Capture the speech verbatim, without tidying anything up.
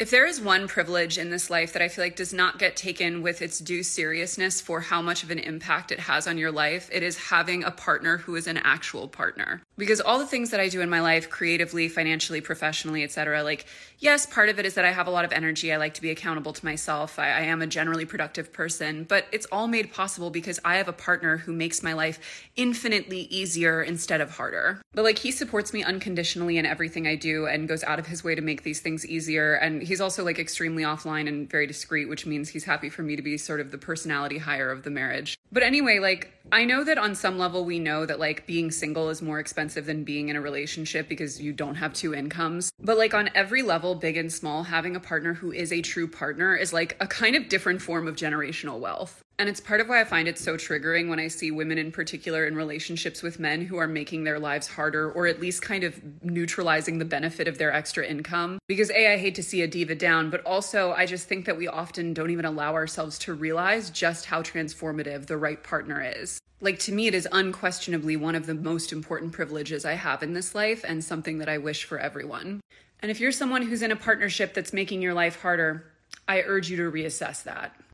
If there is one privilege in this life that I feel like does not get taken with its due seriousness for how much of an impact it has on your life, it is having a partner who is an actual partner. Because all the things that I do in my life, creatively, financially, professionally, et cetera, like, yes, part of it is that I have a lot of energy. I like to be accountable to myself. I, I am a generally productive person, but it's all made possible because I have a partner who makes my life infinitely easier instead of harder. But like, he supports me unconditionally in everything I do and goes out of his way to make these things easier. And he's also like extremely offline and very discreet, which means he's happy for me to be sort of the personality hire of the marriage. But anyway, like, I know that on some level we know that like being single is more expensive than being in a relationship because you don't have two incomes. But like on every level, big and small, having a partner who is a true partner is like a kind of different form of generational wealth. And it's part of why I find it so triggering when I see women in particular in relationships with men who are making their lives harder or at least kind of neutralizing the benefit of their extra income. Because A, I hate to see a diva down, but also I just think that we often don't even allow ourselves to realize just how transformative the right partner is. Like, to me, it is unquestionably one of the most important privileges I have in this life and something that I wish for everyone. And if you're someone who's in a partnership that's making your life harder, I urge you to reassess that.